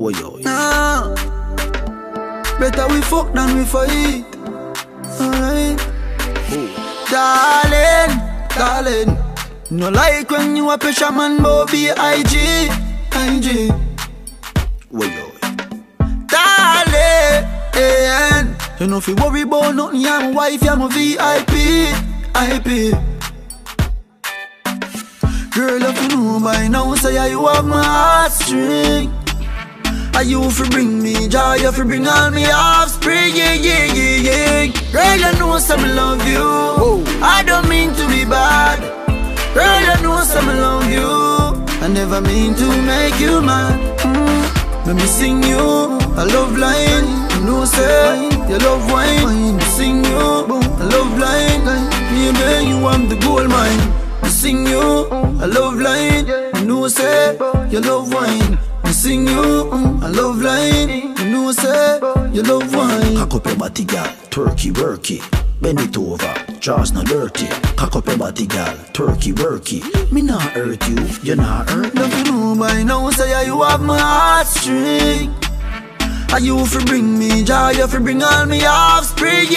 Why yo? Nah, better we fuck than we fight. Alright. Darling, darling, no like when you a pressure man, but be IG. Why yo? Darling, you know if you worry about nothing, you're my wife, you're my VIP. Girl, if you know by now, say you have my heartstring. And you fi bring me joy, you fi bring all me offspring, yeah. Girl, you know some love you. I don't mean to be bad. Girl, you know some love you. I never mean to make you mad. Let me sing you a love line. You know say you love wine. Sing you a love line. Maybe you want the gold mine. Sing you a love line. You know say you love wine. Sing you a love line. You know say you love wine. Cock up your body, girl, turkey worky. Bend it over, jaws not dirty. Cock up your body, girl, turkey worky. Me not hurt you, you not hurt me. Don't you know by now, say you have my heartstring. And you fi bring me joy, you fi bring all me offspring,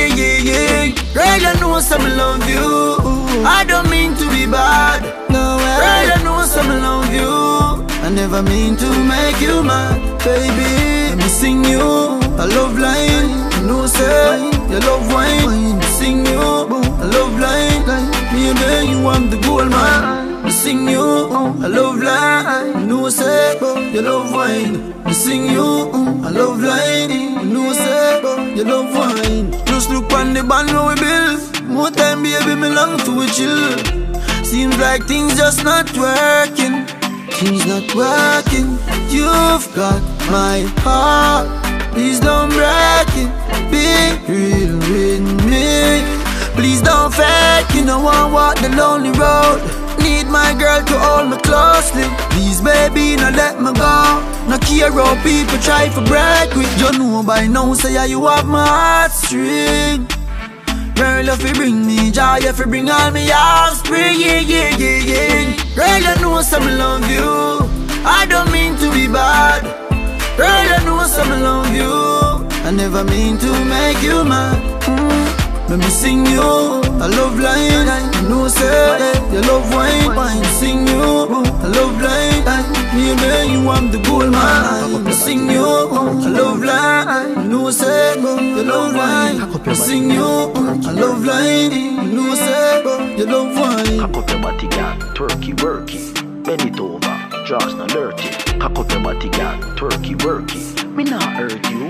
yeah. Girl, you know some love you. I don't mean to be bad. No way. Girl, you know some love you. I never mean to make you mad, baby. Let me sing you a love line. You know say you love wine. Sing you a love line. Maybe you want the gold man. Sing you a love line. You know say you love wine. Sing you a love line. You know say you love wine. Just look on the band how we build. More time, baby, me long to chill. Seems like things just not working. Things not working. You've got my heart. Please don't break it. Be real with me. Please don't fake. You know I walk the lonely road. Need my girl to hold me closely. Please, baby, not let me go. No care how people try to break with. You know by now, say you have my heartstring. Girl, if you bring me joy, if you bring all me offspring, yeah. Girl, you know some love you. I don't mean to be bad. Girl, you know some love you. I never mean to make you mad. Let me sing you a love line. You know say you love wine. Sing you a love line. Maybe you want the gold man. Let me sing you a love line. You know say you love wine. Sing you a love line. You know say you love wine. Cock up your body, girl, turkey worky. Bend it over, jaws not dirty. Cock up your body, girl, turkey worky. Me not hurt you,